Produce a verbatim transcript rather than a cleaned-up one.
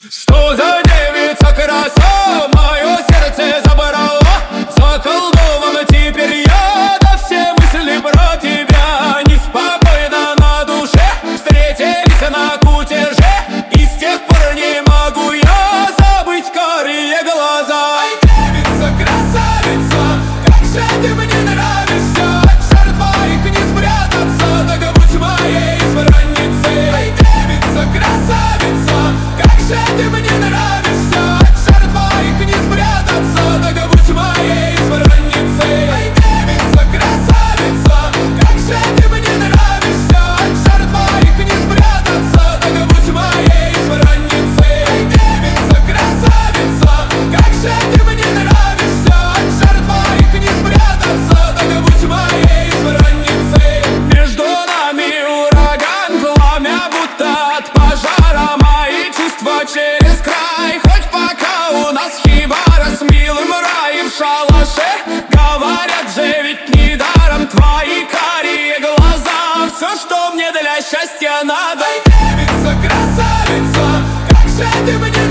Что за девица краса, мое сердце забрала. Заколдована теперь я, да все мысли про тебя. Неспокойно на душе, встретились на кутеже, и с тех пор не могу я забыть карие глаза. Ай, девица, красавица, как же ты мне нравишься. От жар твоих не спрятаться, так будь моей избранницей. Ай, девица, красавица, как же ты мне нравишься. От жар твоих не спрятаться, так будь моей избранницей. Ай, девица, красавица, как же ты мне нравишься. От жар твоих не спрятаться, так будь моей избранницей. Ай, девица, красавица, как же ты мне нравишься. От жар твоих не спрятаться, так будь моей избранницей. Между нами ураган, пламя будто от пожара. Мои чувства через край, хоть пока у нас хибара с милым раем в шалаше. Говорят же ведь недаром твои карие глаза. Все, что мне для счастья надо. Ай, девица, красавица, как же ты мне